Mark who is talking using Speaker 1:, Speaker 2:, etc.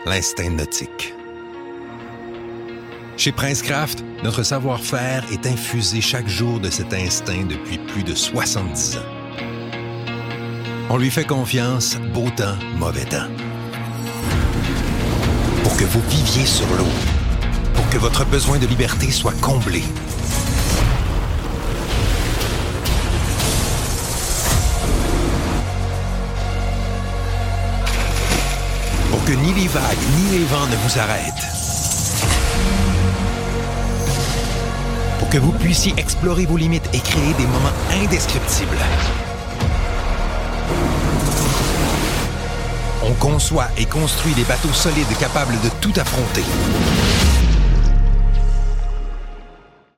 Speaker 1: l'instinct nautique. Chez Princecraft, notre savoir-faire est infusé chaque jour de cet instinct depuis plus de 70 ans. On lui fait confiance, beau temps, mauvais temps. Pour que vous viviez sur l'eau, pour que votre besoin de liberté soit comblé. Pour que ni les vagues ni les vents ne vous arrêtent. Pour que vous puissiez explorer vos limites et créer des moments indescriptibles. On conçoit et construit des bateaux solides capables de tout affronter.